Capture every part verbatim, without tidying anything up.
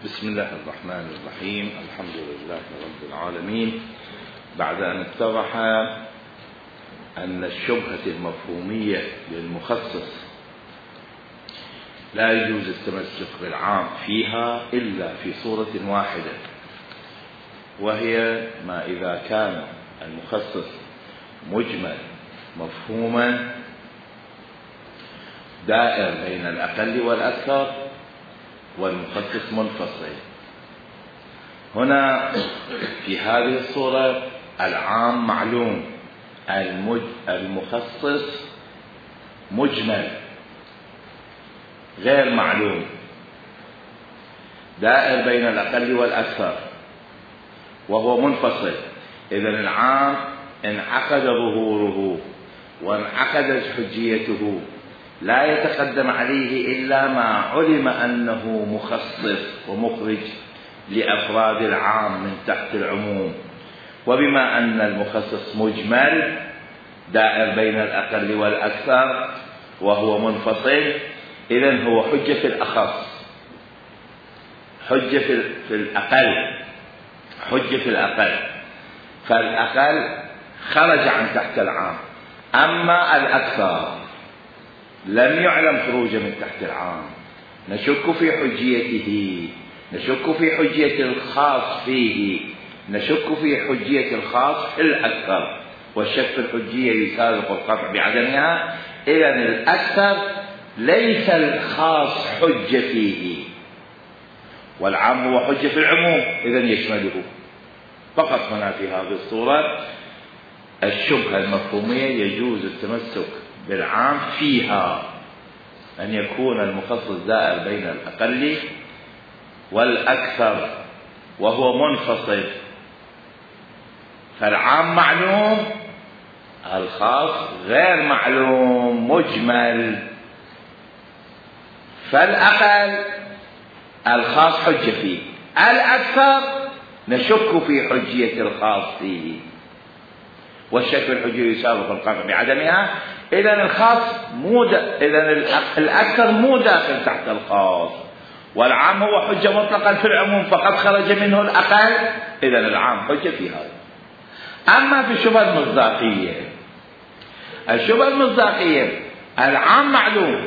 بسم الله الرحمن الرحيم. الحمد لله رب العالمين. بعد أن اتضح أن الشبهة المفهومية للمخصص لا يجوز التمسك بالعام فيها إلا في صورة واحدة، وهي ما إذا كان المخصص مجمل مفهوما دائر بين الأقل والأكثر والمخصص منفصل. هنا في هذه الصورة العام معلوم، المخصص مجمل غير معلوم دائر بين الأقل والأكثر وهو منفصل. إذن العام انعقد ظهوره وانعقدت حجيته، لا يتقدم عليه إلا ما علم أنه مخصص ومخرج لأفراد العام من تحت العموم. وبما أن المخصص مجمل دائر بين الأقل والأكثر وهو منفصل، إذن هو حجة في الأخص، حجة في الأقل، حجة في الأقل. فالأقل خرج عن تحت العام، أما الأكثر لم يعلم خروجه من تحت العام. نشك في حجيته، نشك في حجية الخاص فيه، نشك في حجية الخاص في الأكثر، والشك في الحجية يسابق القطع بعدمها. إذن الأكثر ليس الخاص حجة فيه، والعام هو حجة في العموم، إذن يشمله. فقط هنا في هذه الصورة الشبهة المفهومية يجوز التمسك بالعام فيها، أن يكون المخصص دائر بين الأقل والأكثر وهو منفصل. فالعام معلوم، الخاص غير معلوم مجمل. فالأقل الخاص حجة فيه، الأكثر نشك في حجية الخاص فيه، والشك في الحجية يسابق القطع بعدمها. إذن الخاص مو د... إذن الأكثر مو داخل تحت الخاص، والعام هو حجة مطلقا في العموم فقد خرج منه الأقل، إذن العام حجة في هذا. أما في الشبهة المصداقية، الشبهة المصداقية العام معلوم،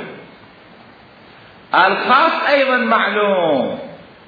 الخاص أيضا معلوم،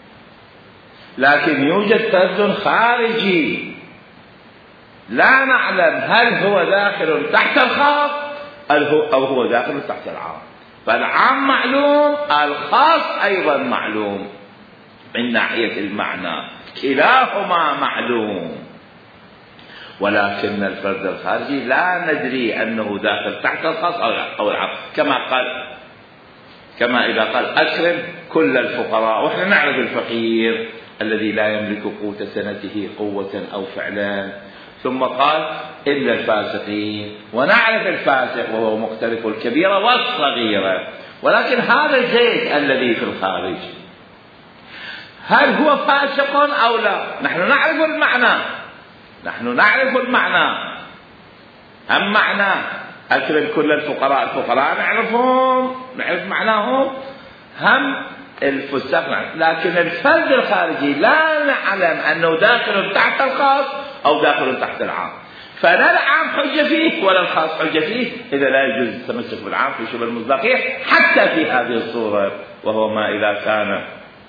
لكن يوجد فرد خارجي لا نعلم هل هو داخل تحت الخاص أو هو داخل تحت العام. فالعام معلوم، الخاص أيضا معلوم من ناحية المعنى، كلاهما معلوم، ولكن الفرد الخارجي لا ندري أنه داخل تحت الخاص أو العام. كما قال، كما إذا قال أكرم كل الفقراء، وإحنا نعرف الفقير الذي لا يملك قوت سنته قوة أو فعلا، ثم قال إلا الفاسقين، ونعرف الفاسق وهو مقترف الكبيرة والصغيرة. ولكن هذا زيد الذي في الخارج هل هو فاسق أو لا؟ نحن نعرف المعنى، نحن نعرف المعنى. هم معنى أكرم كل الفقراء، الفقراء نعرفهم، نعرف معناهم، هم الفساق نعرف. لكن الفرد الخارجي لا نعلم أنه داخل تحت الخاص أو داخل تحت العام، فلا العام حجة فيه ولا الخاص حجة فيه. إذا لا يجوز التمسك بالعام في شبه المصداقية حتى في هذه الصورة، وهو ما إذا كان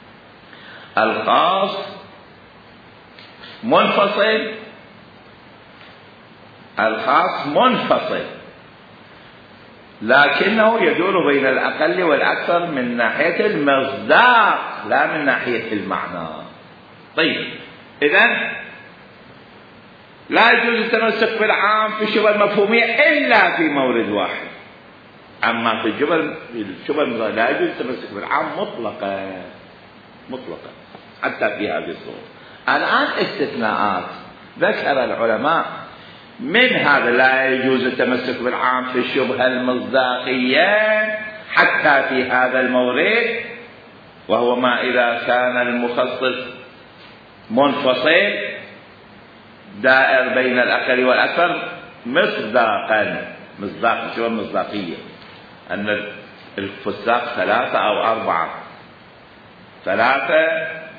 الخاص منفصل، الخاص منفصل لكنه يدور بين الأقل والأكثر من ناحية المصداق لا من ناحية المعنى. طيب، إذن لا يجوز التمسك بالعام في الشبهة المفهومية إلا في مورد واحد. أما في الشبهة المفهومية لا يجوز التمسك بالعام مطلقا مطلقا حتى في هذه الصورة. الآن استثناءات ذكر العلماء، من هذا لا يجوز التمسك بالعام في الشبهة المصداقية حتى في هذا المورد، وهو ما إذا كان المخصص منفصل دائر بين الأقل والأكثر مصداقا. مصداق شو المصداقية؟ أن الفساق ثلاثة أو أربعة، ثلاثة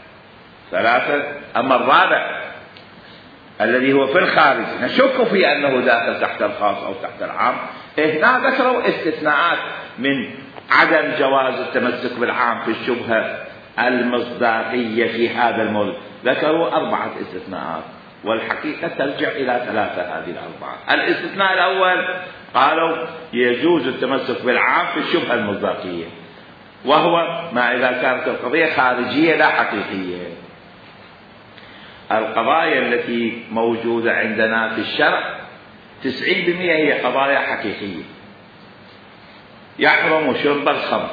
ثلاثة. أما الرابع الذي هو في الخارج نشك في أنه داخل تحت الخاص أو تحت العام، هنا ذكروا استثناءات من عدم جواز التمسك بالعام في الشبهة المصداقية في هذا الموضوع، ذكروا أربعة استثناءات، والحقيقة ترجع إلى ثلاثة هذه الأربعة. الاستثناء الأول قالوا يجوز التمسك بالعام في الشبهة المصداقية، وهو ما إذا كانت القضية خارجية لا حقيقية. القضايا التي موجودة عندنا في الشرع تسعين بالمئة هي قضايا حقيقية. يحرم شرب الخمر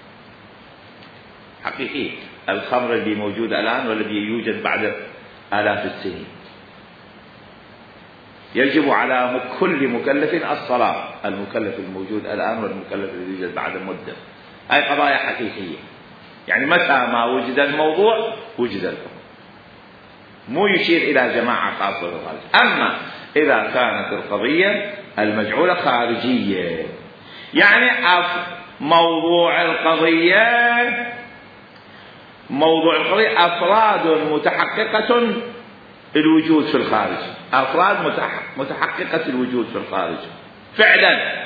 حقيقي، الخمر اللي موجود الآن والذي يوجد بعد آلاف السنين. يجب على كل مكلف الصلاة، المكلف الموجود الآن والمكلف الذي يوجد بعد مدة، هاي قضايا حقيقية. يعني متى ما وجد الموضوع وجد الحكم، مو يشير إلى جماعة خاصة بالخارج. أما إذا كانت القضية المجعولة خارجية، يعني موضوع القضية موضوع القضية أفراد متحققة الوجود في الخارج، أفراد متحققة الوجود في الخارج فعلا،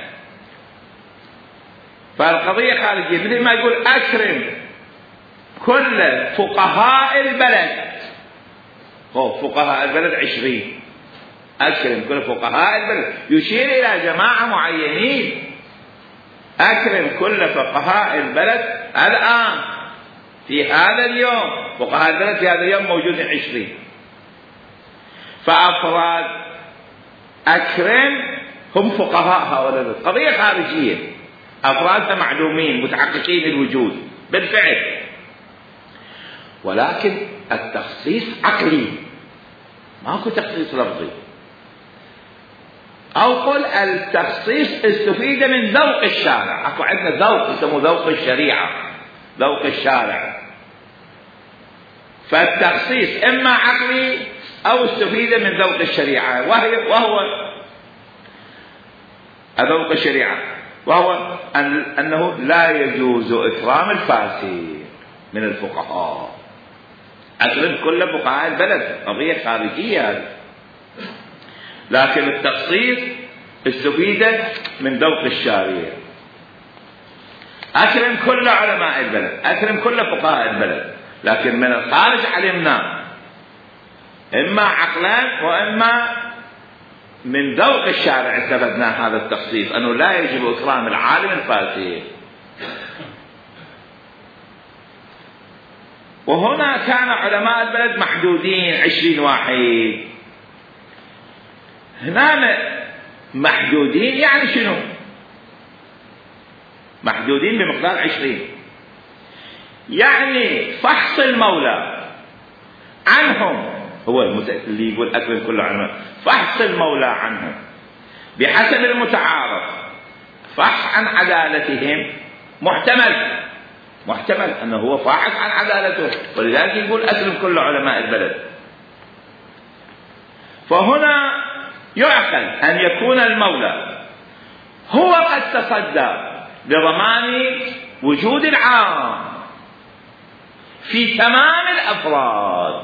فالقضية خارجية. مثل ما يقول أكرم كل فقهاء البلد، فقهاء البلد عشرين، أكرم كل فقهاء البلد، يشير إلى جماعة معينين. أكرم كل فقهاء البلد الآن في هذا اليوم، فقهاء البلد في هذا اليوم موجودين عشرين، فأفراد أكرم هم فقهاء هؤلاء البلد. قضية خارجية، أفراد معلومين متحققين الوجود بالفعل، ولكن التخصيص عقلي، ماكو تخصيص لفظي. أو قل التخصيص استفيد من ذوق الشارع، أكو عندنا ذوق يسموه ذوق الشريعة، ذوق الشارع. فالتخصيص إما عقلي أو استفيد من ذوق الشريعة، وهي وهو ذوق الشريعة، وهو أن أنه لا يجوز إكرام الفاسد من الفقهاء. أكرم كل فقهاء البلد، قضية خارجية هذه، لكن التخصيص استفيد من ذوق الشارع. أكرم كل علماء البلد، أكرم كل فقهاء البلد، لكن من الخارج علمنا إما عقلا وإما من ذوق الشارع استفدنا هذا التخصيص، أنه لا يجب إكرام العالم الفاسد. وهنا كان علماء البلد محدودين عشرين واحد، هنا محدودين يعني شنو؟ محدودين بمقدار عشرين، يعني فحص المولى عنهم، هو اللي يقول أكرم كل علماء، فحص المولى عنهم بحسب المتعارف، فحص عن عدالتهم محتمل، محتمل أنه هو فاحص عن عدالته، ولذلك يقول أكرم كل علماء البلد. فهنا يعقل أن يكون المولى هو قد تصدى لضمان وجود العام في تمام الأفراد،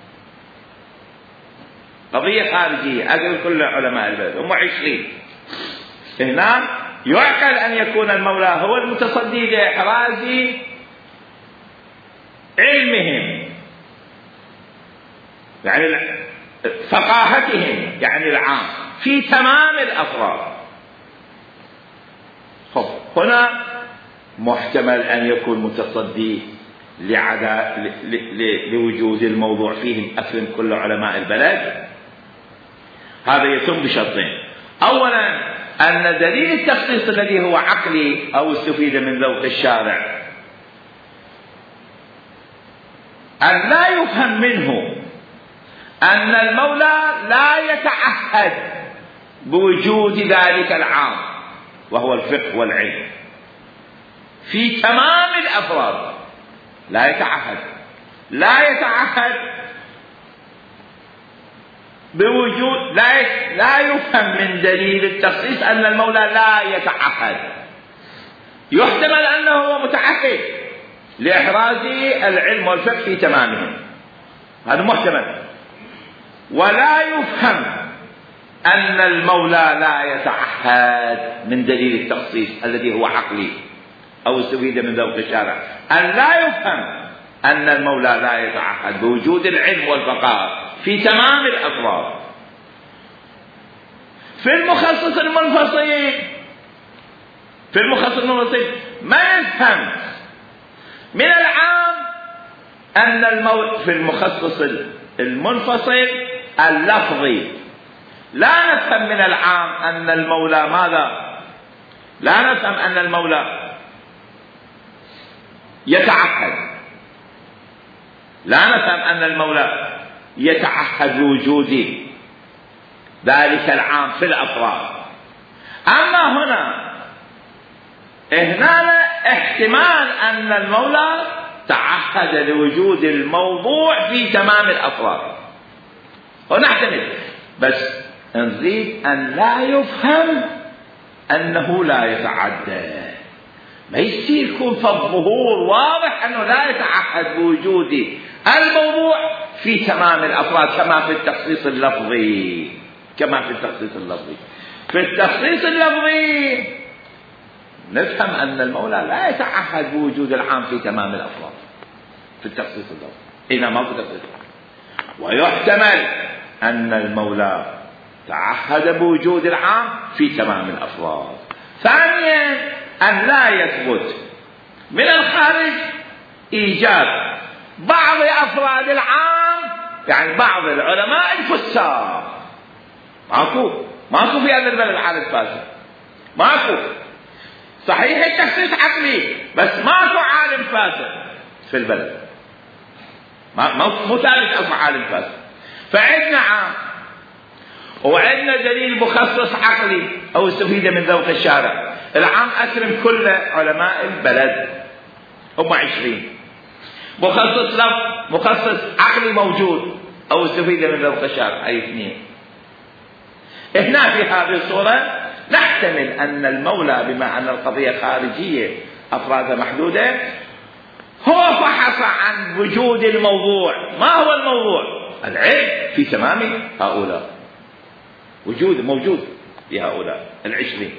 قضية خارجية، أكرم كل علماء البلد هم عشرين، هنا يعقل أن يكون المولى هو المتصدي لإحراز علمهم، يعني فقاهتهم، يعني العام في تمام الأفراد. خب هنا محتمل أن يكون متصدي لعدا لوجود الموضوع فيهم أكرم كل علماء البلد، هذا يتم بشرطين. أولا أن دليل التخصيص الذي هو عقلي أو استفيد من ذوق الشارع أن لا يفهم منه أن المولى لا يتعهد بوجود ذلك العام وهو الفقه والعلم في تمام الأفراد، لا يتعهد، لا يتعهد بوجود، لا لا يفهم من دليل التخصيص أن المولى لا يتعهد، يحتمل أنه هو متعهد لإحراز العلم والفقه في تمامهم، هذا محتمل. ولا يفهم أن المولى لا يتعهد من دليل التخصيص الذي هو عقلي أو استفيد من ذوق الشارع، أن لا يفهم أن المولى لا يتعهد بوجود العلم والبقاء في تمام الأفراد. في المخصص المنفصل في المخصص المنفصل ما يفهم من العام أن المولى في المخصص المنفصل اللفظي لا نفهم من العام أن المولى ماذا؟ لا نفهم أن المولى يتعهد، لا نفهم أن المولى يتعهد بوجود ذلك العام في الأفراد. أما هنا هنا احتمال أن المولى تعهد لوجود الموضوع في تمام الأفراد، ونحتمل، بس نريد أن لا يفهم أنه لا يتعدى. ما يصير يكون في الظهور واضح أنه لا يتعهد بوجود الموضوع في تمام الأفراد كما في التخصيص اللفظي. كما في التخصيص اللفظي في التخصيص اللفظي نفهم أن المولى لا يتعهد بوجود العام في تمام الأفراد في التخصيص اللفظي، إنما في التخصيص. ويحتمل أن المولى تعهد بوجود العام في تمام الأفراد. ثانيا أن لا يثبت من الخارج إيجاد بعض أفراد العام، يعني بعض العلماء الفسار. ماكو ماكو في هذا البلد عالم فاسد، ماكو. صحيح التخصيص عقلي، بس ماكو عالم فاسد في البلد، ما مو ثابت أصلا عالم فاسد. فعندنا عام وعندنا دليل مخصص عقلي أو استفيد من ذوق الشارع. العام أكرم كل علماء البلد هم عشرين. مخصص لفظ مخصص عقلي موجود أو استفيد من ذوق الشارع أي اثنين. هنا في هذه الصورة نحتمل أن المولى بما أن القضية خارجية أفرادها محدودة هو فحص عن وجود الموضوع. ما هو الموضوع؟ العلم في تمام هؤلاء، وجود موجود في هؤلاء العشرين.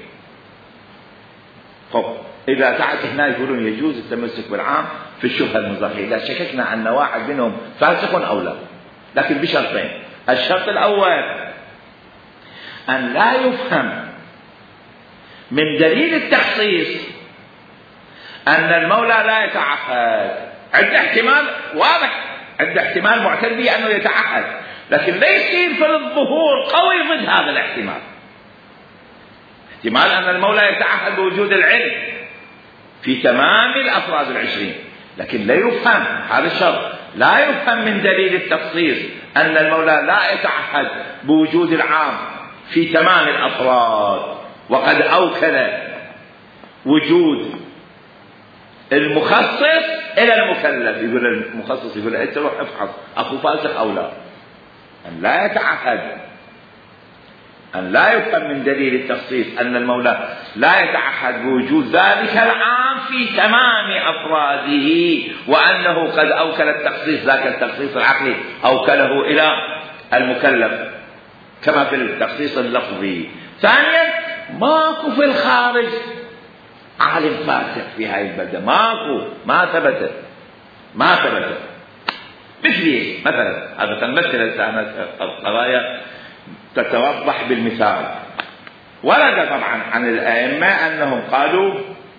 طب إذا تعت هنا يقولون يجوز التمسك بالعام في الشبهة المزاحية، إذا شككنا أن واحد منهم فاسق أو لا، لكن بشرطين. الشرط الأول أن لا يفهم من دليل التخصيص أن المولى لا يتعهد. عند احتمال واضح، عند احتمال معتد به أنه يتعهد، لكن ليس في الظهور قوي ضد هذا الاحتمال. احتمال أن المولى يتعهد بوجود العلم في تمام الأفراد العشرين، لكن لا يفهم هذا الشرط، لا يفهم من دليل التخصيص أن المولى لا يتعهد بوجود العام في تمام الأفراد، وقد أوكل وجود المخصص إلى المكلف. يقول المخصص يقول أنت روح افحص أخو فاسق أو لا. أن لا يتعهد، أن لا يفهم من دليل التخصيص أن المولى لا يتعهد بوجود ذلك العام في تمام أفراده، وأنه قد أوكل التخصيص ذاك التخصيص العقلي أوكله إلى المكلف كما في التخصيص اللفظي. ثانيا ماكو في الخارج عالم فاسق في هاي البلدة، ماكو، ما ثبت ما ثبت مثل مثلا هذا تنمثل القضايا تتوضح بالمثال. ورد طبعا عن الأئمة أنهم قالوا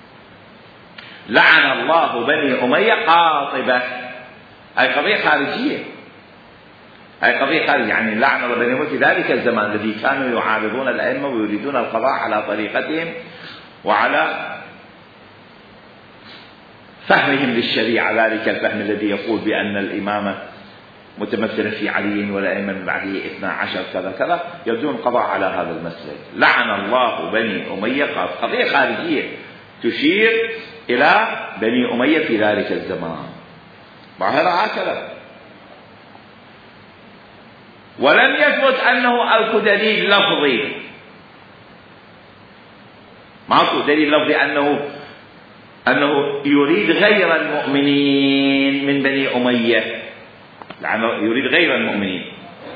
لعن الله بني أمية قاطبة. هاي قضية خارجية، هاي قضية خارجية، يعني لعن الله بني أمية في ذلك الزمان الذي كانوا يعارضون الأئمة ويريدون القضاء على طريقتهم وعلى فهمهم للشريعة، ذلك الفهم الذي يقول بأن الإمامة متمثلة في علي والأئمة من بعده اثنا عشر كذا كذا، يريدون القضاء على هذا المسلك. لعن الله بني أمية قاطبة، قضية خارجية تشير إلى بني أمية في ذلك الزمان، ظاهرة هكذا. ولم يثبت أنه ألف دليل لفظي، ماكو دليل لفظي أنه أنه يريد غير المؤمنين من بني أمية. لأنه يريد غير المؤمنين.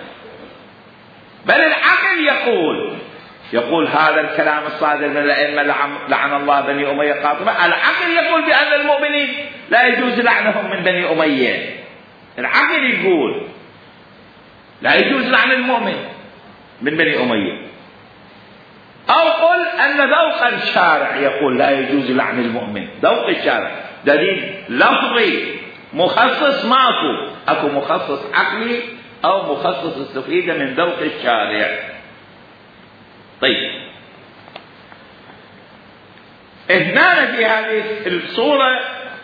بل العقل يقول يقول هذا الكلام الصادر من الأئمة لعن الله بني أمية قاطبة، العقل يقول بأن المؤمنين لا يجوز لعنهم من بني أمية. العقل يقول لا يجوز لعن المؤمن من بني أمية. أو قل أن ذوق الشارع يقول لا يجوز لعن المؤمن. ذوق الشارع دليل لفظي مخصص ماكو، أكو مخصص عقلي أو مخصص استفيد من ذوق الشارع. طيب هنا في هذه الصورة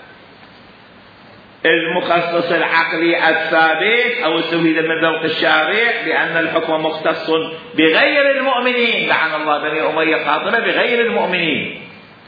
المخصص العقلي الثابت أو استفيد من ذوق الشارع بأن الحكم مختص بغير المؤمنين، لعن الله بني أمية قاطبة بغير المؤمنين.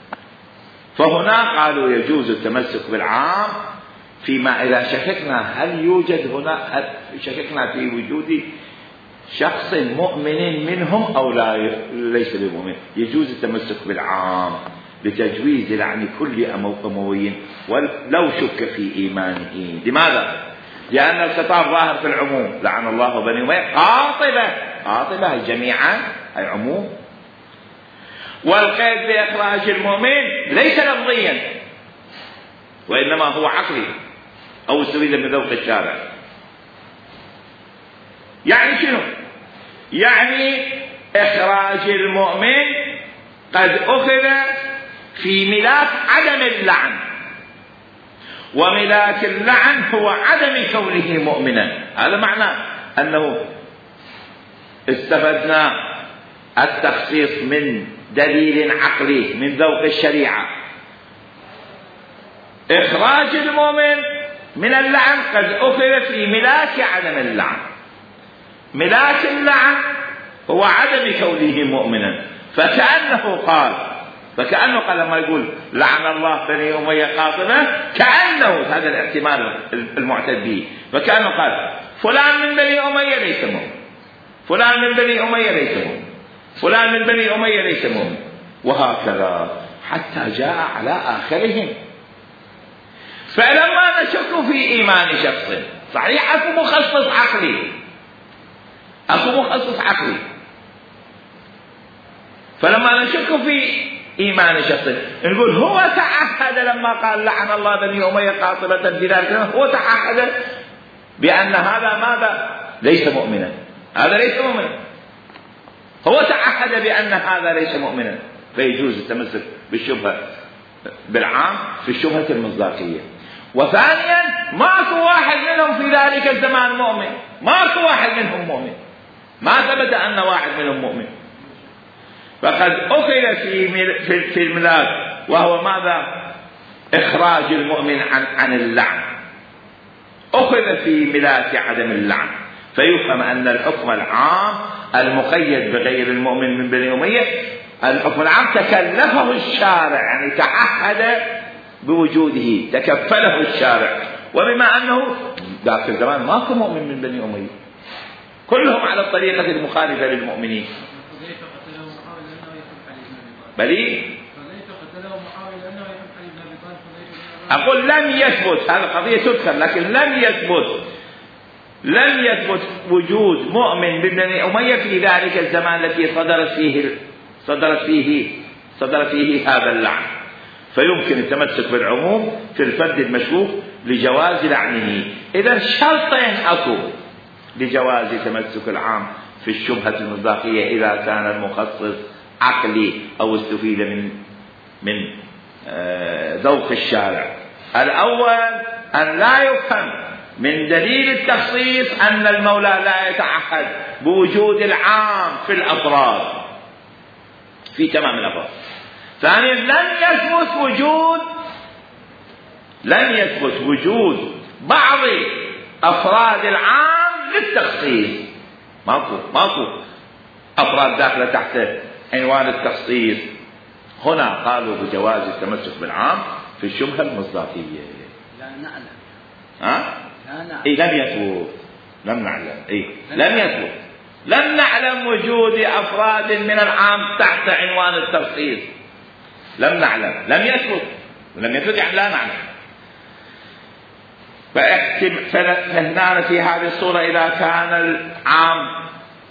فهنا قالوا يجوز التمسك بالعام فيما إذا شككنا هل يوجد هنا، شككنا في وجود شخص مؤمن منهم أو لا ليس بمؤمن، يجوز التمسك بالعام لتجويز لعن كل أموي ولو شك في إيمانه. لماذا؟ لأن الخطاب ظاهر في العموم، لعن الله بني أمية قاطبة، قاطبة جميعا أي عموم. والقيد بإخراج المؤمن ليس لفظيا وإنما هو عقلي أو استفيد من ذوق الشارع. يعني شنو؟ يعني إخراج المؤمن قد أخذ في ملاك عدم اللعن، وملاك اللعن هو عدم كونه مؤمنا. هذا معناه أنه استفدنا التخصيص من دليل عقلي من ذوق الشريعة. إخراج المؤمن من اللعن قد أخذ في ملاك عدم اللعن. ملاك اللعن هو عدم كونه مؤمنا، فكأنه قال فكأنه قال لما يقول لعن الله بني أمية قاطبة، كأنه هذا الاحتمال المعتد به، فكأنه قال فلان من بني أمية ليس مؤمن، فلان من بني أمية ليس مؤمن، فلان من بني أمية ليس مؤمن، وهكذا حتى جاء على آخرهم. فلما نشك في إيمان شخص، صحيح أكو مخصص عقلي، أكو مخصص عقلي، فلما نشك في إيمان شخص نقول هو تعهد لما قال لعن الله بني أمية قاطبة بذلك، هو تعهد بأن هذا ماذا؟ ليس مؤمنا، هذا ليس مؤمنا، هو تعهد بأن هذا ليس مؤمنا، فيجوز التمسك بالشبهة بالعام في الشبهة المصداقية. وثانيا ماكو واحد منهم في ذلك الزمان مؤمن، ماكو واحد منهم مؤمن، ما ثبت أن واحد منهم مؤمن، فقد أخذ في في الملاك وهو ماذا؟ إخراج المؤمن عن عن اللعن، أخذ في ملاك عدم اللعن، فيفهم أن الحكم العام المقيد بغير المؤمن من بني أمية، الحكم العام تكلفه الشارع، يعني تعهد بوجوده، تكفله الشارع، وبما أنه ذاك الزمان ماكو مؤمن من بني أمية، كلهم على الطريقة المخالفة للمؤمنين. بلي أقول لم يثبت، هذه قضية تذكر، لكن لم يثبت لم يثبت وجود مؤمن من بني أمية في ذلك الزمان الذي صدرت فيه صدرت فيه صدرت فيه هذا اللعن، فيمكن التمسك بالعموم في الفرد المشكوك لجواز لعنه. إذا شرطين أكو لجواز تمسك العام في الشبهة المصداقية إذا كان المخصص عقلي أو استفيد من من ذوق الشارع. الأول أن لا يفهم من دليل التخصيص أن المولى لا يتعهد بوجود العام في الأفراد في تمام الأفراد. ثانيا لن يثبت وجود لن يثبت وجود بعض أفراد العام للتخصيص، ماكو ماكو أفراد داخلة تحت عنوان التخصيص. هنا قالوا بجواز التمسك بالعام في الشبهة المصداقية. لا نعلم. ها؟ إيه لم يثبت، لم نعلم، إيه لم يثبت، لم نعلم وجود أفراد من العام تحت عنوان التخصيص، لم نعلم، لم يثبت، لم يثبت يعني لا نعلم. فهنا في هذه الصورة إذا كان العام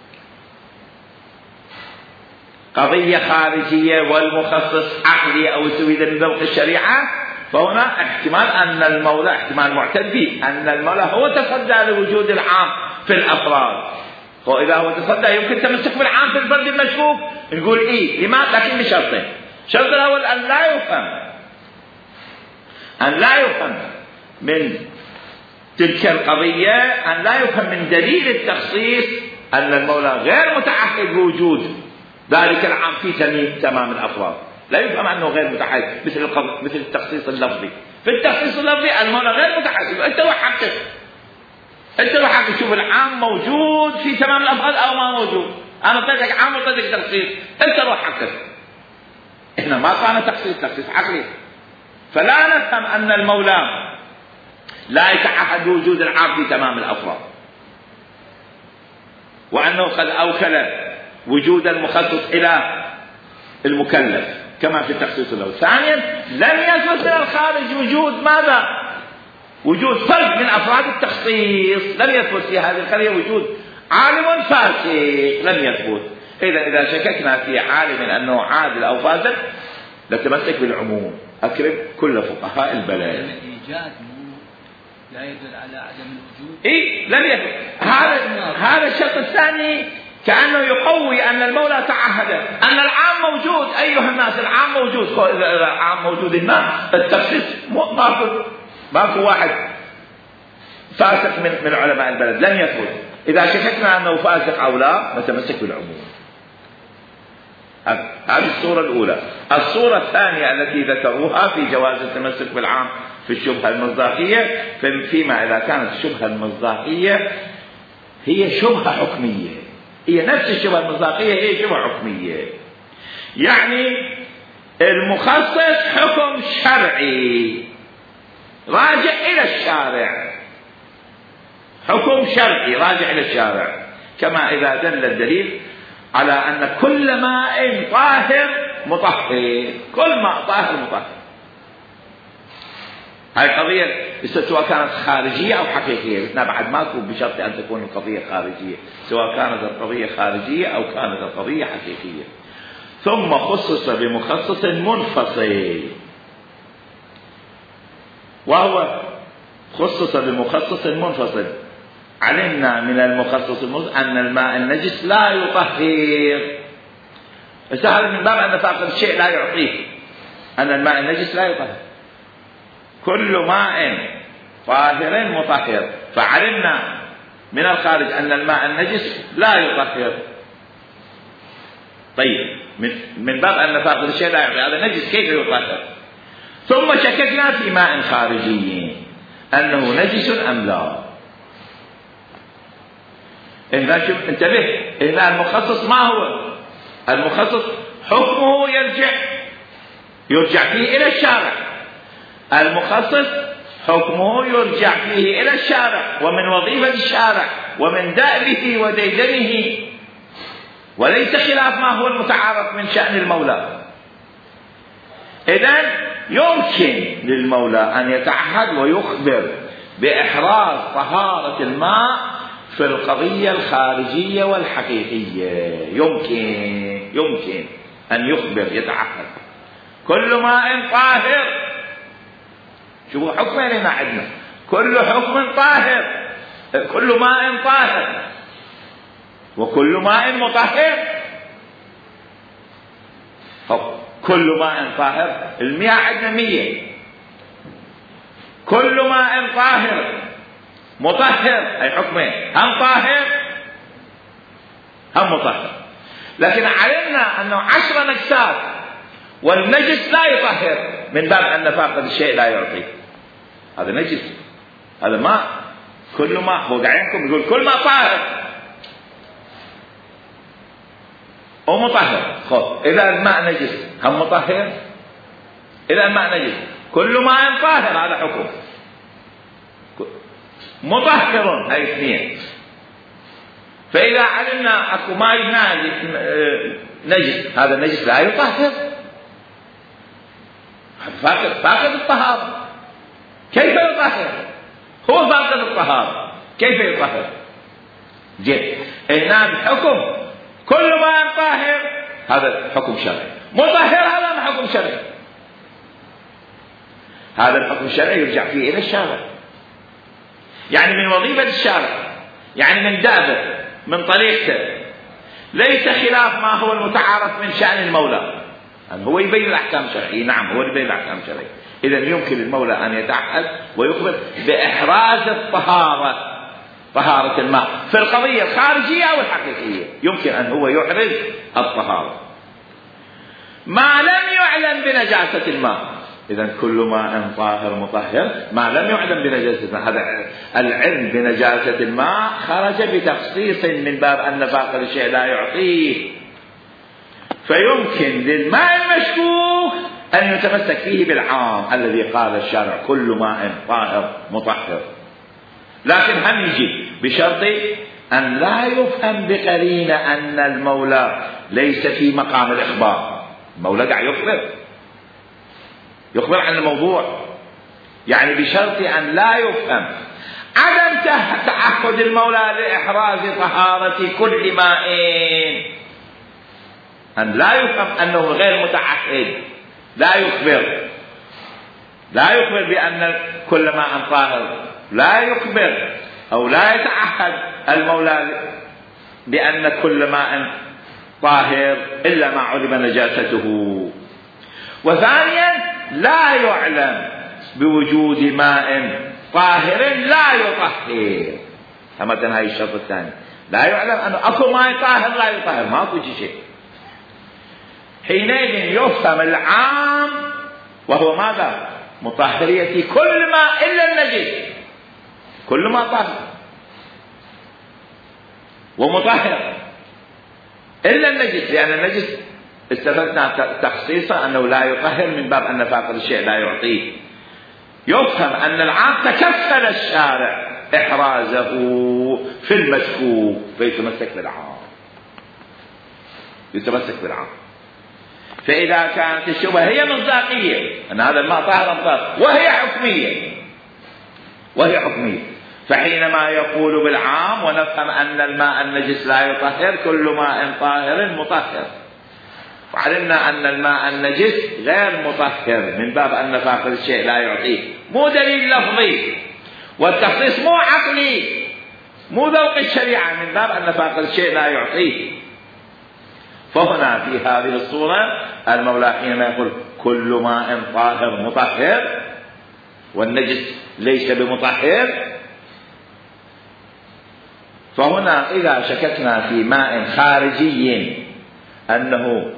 قضية خارجية والمخصص عقلي أو استفيد من ذوق الشريعة، فهنا احتمال أن المولى احتمال معتد به أن المولى هو تصدى لوجود العام في الأفراد. وإذا هو تصدى يمكن تمسك بالعام في الفرد المشكوك، نقول إيه لماذا؟ لكن بشرطين. الشرط الأول أن لا يفهم أن لا يفهم من تلك القضية أن لا يفهم من دليل التخصيص أن المولى غير متعهد بوجود ذلك العام في تمام الأفراد. لا يفهم أنه غير متعهد مثل مثل التخصيص اللفظي. في التخصيص اللفظي المولى غير متعهد، أنت وحقك أنت وحقك شوف العام موجود في تمام الأفراد أو ما موجود. أنا طيتك عام وطيتك تخصيص، أنت وحقك. إحنا ما كان تخصيص تخصيص عقلي، فلا نفهم أن المولى لا يتعهد بوجود العام في تمام الأفراد، وأنه قد أوكل وجود المخصص إلى المكلف كما في التخصيص الأول. ثانيا لم يثبت من الخارج وجود ماذا؟ وجود فرد من أفراد التخصيص. لم يثبت في هذه القضية وجود عالم فاسق، لم يثبت. إذا إذا شككنا في عالم أنه عادل أو فاسق نتمسك بالعموم. أكرم كل فقهاء البلد. الإيجاد لا يدل على عدم الوجود. إيه لم يثبت. هذا هذا الشرط الثاني كأنه يقوي أن المولى تعهد أن العام موجود. أيها الناس العام موجود. إذا العام موجود الناس التخصيص ماكو ماكو واحد فاسق من من علماء البلد، لن يثبت. إذا شككنا أنه فاسق أو لا نتمسك بالعموم. هذه الصورة الأولى. الصورة الثانية التي ذكروها في جواز التمسك بالعام في الشبهة المصداقية، فيما إذا كانت الشبهة المصداقية هي شبهة حكمية، هي نفس الشبهة المصداقية هي شبهة حكمية، يعني المخصص حكم شرعي راجع إلى الشارع، حكم شرعي راجع إلى الشارع، كما إذا دل الدليل على أن كل ماء طاهر مطهر، كل ماء طاهر مطهر. هاي القضية سواء كانت خارجية أو حقيقية، بس بعد ماكو بشرط أن تكون القضية خارجية، سواء كانت القضية خارجية أو كانت القضية حقيقية. ثم خصص بمخصص منفصل، وهو خصص بمخصص منفصل. علمنا من المخصص المنفصل أن الماء النجس لا يطهر، بس هذا من باب أن فاقد الشيء لا يعطيه، أن الماء النجس لا يطهر. كل ماء طاهر مطهر، فعلمنا من الخارج أن الماء النجس لا يطهر. طيب من باب أن فاقد الشيء لا يعطيه، هذا نجس كيف يطهر؟ ثم شككنا في ماء خارجي أنه نجس أم لا. إذا شوف انتبه، إذا المخصص ما هو؟ المخصص حكمه يرجع يرجع فيه إلى الشارع. المخصص حكمه يرجع فيه إلى الشارع، ومن وظيفة الشارع ومن دأبه وديدنه، وليس خلاف ما هو المتعارف من شأن المولى. إذن يمكن للمولى أن يتعهد ويخبر بإحراز طهارة الماء في القضية الخارجية والحقيقية، يمكن يمكن أن يخبر يتعهد كل ماء طاهر. شوفوا حكمين هنا عندنا، كل حكم طاهر، كل ماء طاهر وكل ماء مطهر. كل ماء طاهر، المياه عندنا مية، كل ماء طاهر مطهر، أي حكمين، هم طاهر هم مطهر. لكن علمنا أنه عشر نجسات والنجس لا يطهر، من باب أن فاقد الشيء لا يعطي، هذا نجس، هذا ماء، كل ماء فوق عينكم يقول كل ماء طاهر ومطهر. خب إذا الماء نجس هم مطهر، إذا الماء نجس كل ماء طاهر، هذا حكم مطهر، هاي اثنين. فإذا علمنا أكو ماء نجس، هذا النجس لا يطهر، فاقد فاقد الطهارة، كيف يطهر؟ هو فاقد الطهارة، كيف يطهر؟ جيد، هنا الحكم كل ما طاهر هذا حكم شرعي، مطهر هذا ما حكم شرعي. هذا الحكم الشرعي يرجع فيه إلى الشارع، يعني من وظيفة الشارع، يعني من دابر، من طريقته، ليس خلاف ما هو المتعارف من شأن المولى. يعني هو يبين الأحكام الشرعية، نعم هو يبين الأحكام الشرعية. إذا يمكن للمولى أن يتعهد ويخبر بإحراز الطهارة، طهارة الماء في القضية الخارجية أو الحقيقية، يمكن أن هو يحرز الطهارة ما لم يعلم بنجاسة الماء. إذا كل ماء طاهر مطهر ما لم يعلم بنجاسة الماء. هذا العلم بنجاسة الماء خرج بتخصيص من باب أن فاقد الشيء لا يعطيه، فيمكن للماء المشكوك أن يتمسك فيه بالعام الذي قال الشارع كل ماء طاهر مطهر، لكن هم يجي بشرط أن لا يفهم بقرينة أن المولى ليس في مقام الإخبار. المولى قاعد يخبر يخبر عن الموضوع، يعني بشرط أن لا يفهم عدم تعهد المولى لإحراز طهارة كل ماء، أن لا يفهم أنه غير متعهد، لا يخبر لا يخبر بأن كل ماء طاهر، لا يخبر أو لا يتعهد المولى بأن كل ماء طاهر إلا ما علم نجاسته. وثانيا لا يعلم بوجود ماء طاهر لا يطهر، مثلا هاي الشرط الثاني، لا يعلم أنه أكو ماء طاهر لا يطهر، ما أكو شيء. حينئذ يفهم العام وهو ماذا؟ مطهرية كل ماء إلا النجس، كل ماء طاهر ومطهر إلا النجس، لأن النجس استفدنا تخصيصا أنه لا يطهر من باب أن فاقد الشيء لا يعطيه. يفهم أن العام تكفل الشارع إحرازه في المشكوك فيتمسك بالعام، يتمسك بالعام. فإذا كانت الشبهة هي مصداقية أن هذا الماء طاهر أم طاهر وهي حكمية وهي حكمية فحينما يقول بالعام ونفهم أن الماء النجس لا يطهر كل ماء طاهر مطهر، وعلمنا أن الماء النجس غير مطهر من باب أن فاقد الشيء لا يعطيه، مو دليل لفظي، والتخصيص مو عقلي، مو ذوق الشريعة، من باب أن فاقد الشيء لا يعطيه. فهنا في هذه الصورة المولى حينما يقول كل ماء طاهر مطهر والنجس ليس بمطهر، فهنا إذا شككنا في ماء خارجي أنه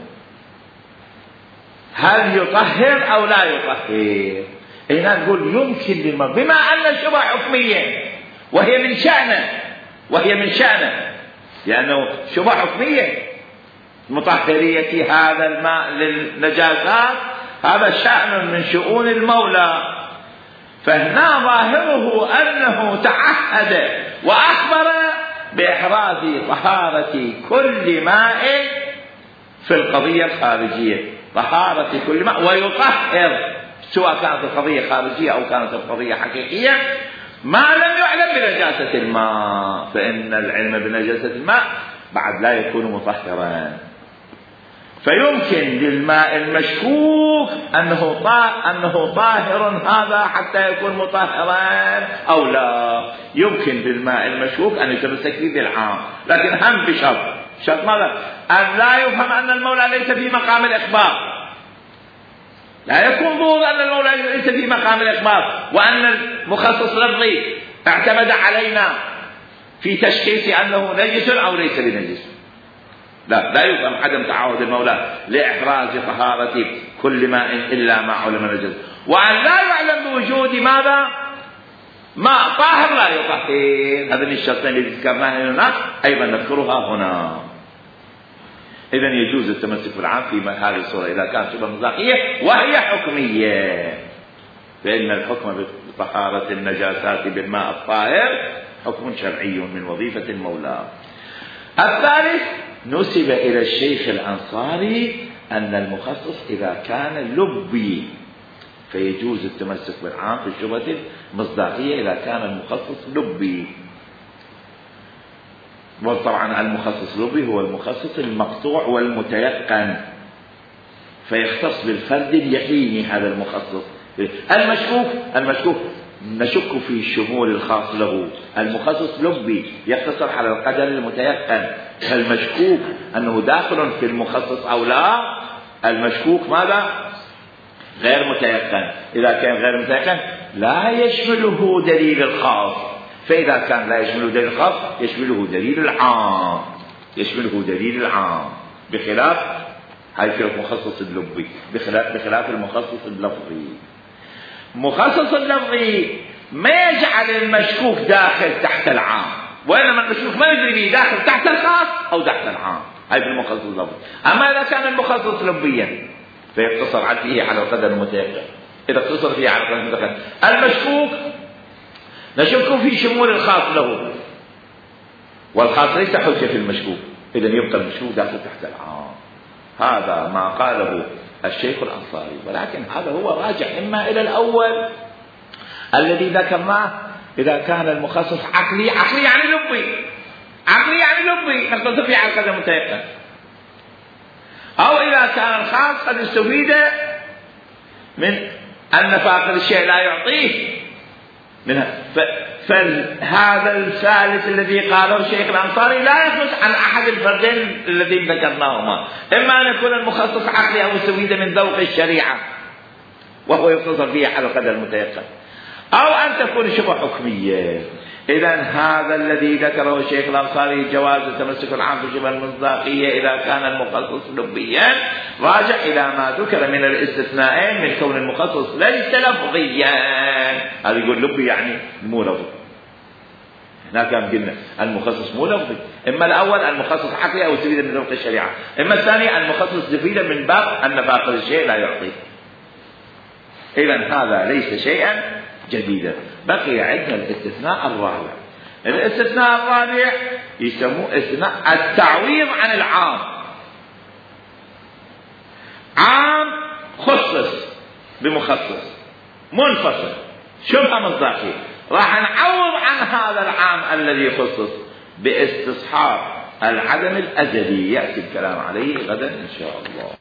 هل يطهر أو لا يطهر، هنا نقول يمكن للمرء بما أن الشبهة حكمية وهي من شأنه وهي من شأنه لأنه شبهة حكمية مطهرية هذا الماء للنجاسات، هذا شأن من شؤون المولى. فهنا ظاهره أنه تعهد وأخبر بإحراز طهارة كل ماء في القضية الخارجية، طهارة كل ماء ويطهر، سواء كانت القضية خارجية أو كانت القضية حقيقية، ما لم يعلم بنجاسة الماء، فإن العلم بنجاسة الماء بعد لا يكون مطهرا. فيمكن للماء المشكوك أنه أنه طاهر هذا حتى يكون مطهرا أو لا، يمكن للماء المشكوك أن يتمسك به بالعام، لكن هم بشرط، شرط ماذا؟ أن لا يفهم أن المولى ليس في مقام الإخبار، لا يكون ظهور أن المولى ليس في مقام الإخبار، وأن المخصص لفظي اعتمد علينا في تشخيص أنه نجس أو ليس بنجس. لا لا يفهم عدم تعهد المولى لإحراز طهارة كل ماء إلا ما علم نجس، وأن لا يعلم بوجود ماذا؟ ماء طاهر لا يطهر. هذين الشرطين اللي ذكرناها هناك أيضا نذكرها هنا. إذن يجوز التمسك بالعام في هذه الصورة إذا كانت شبهة مصداقية وهي حكمية، فإن الحكم بطهارة النجاسات بالماء الطاهر حكم شرعي من وظيفة المولى. الثالث نسب إلى الشيخ الأنصاري أن المخصص إذا كان لبي فيجوز التمسك بالعام في شبهة المصداقية إذا كان المخصص لبي. وطبعا المخصص لبي هو المخصص المقطوع والمتيقن، فيختص بالفرد اليقيني هذا المخصص. المشكوك المشكوك نشك في شمول الخاص له. المخصص لبي يقتصر على القدر المتيقن، المشكوك أنه داخل في المخصص أو لا، المشكوك ماذا؟ غير متيقن. إذا كان غير متيقن لا يشمله دليل الخاص، فإذا كان لا يشمله دليل الخاص يشمله دليل العام، يشمله دليل العام، بخلاف هاي في المخصص اللبي، بخلاف بخلاف المخصص اللفظي. مخصص اللفظي ما يجعل المشكوك داخل تحت العام، وإنما المشكوك ما يدري به داخل تحت الخاص أو تحت العام، هاي في المخصص اللفظي. أما إذا كان المخصص لبيا فيقتصر فيه على القدر المتيقن. إذا اقتصر فيه على القدر المتيقن المشكوك نشك في شمول الخاص له، والخاص ليس حجة في المشكوك، إذن يبقى المشكوك داخل تحت العام. هذا ما قاله الشيخ الأنصاري، ولكن هذا هو راجع إما إلى الأول الذي ذكرناه، إذا كان المخصص عقلي، عقلي يعني لبي، عقلي يعني لبي نقتصر فيه على القدر المتيقن، أو إذا كان الخاص قد استفيد من أن فاقد الشيء لا يعطيه منها. فهذا الثالث الذي قاله الشيخ الأنصاري لا يخرج عن أحد الفردين الذين ذكرناهما، إما أن يكون المخصص عقلي أو استفيد من ذوق الشريعة وهو يقتصر فيه على القدر المتيقن، أو أن تكون شبه حكمية. إذن هذا الذي ذكره الشيخ الأنصاري جواز التمسك العام بشبه المصداقية إذا كان المخصص لبيا راجع إلى ما ذكر من الاستثناءين من كون المخصص ليس لفظيا. هذا يقول لبي يعني مو لفظي، هناك قلنا المخصص مو لفظي، إما الأول المخصص عقلي أو استفيد من ذوق الشريعة، إما الثاني المخصص استفيد من باب أن فاقد الشيء لا يعطيه. إذن هذا ليس شيئا جديدا. بقي عندنا الاستثناء الرابع. الاستثناء الرابع يسموه استثناء التعويض عن العام. عام خصص بمخصص منفصل شبه مصداقي، راح نعوض عن هذا العام الذي خصص باستصحاب العدم الأزلي، يأتي الكلام عليه غدا إن شاء الله.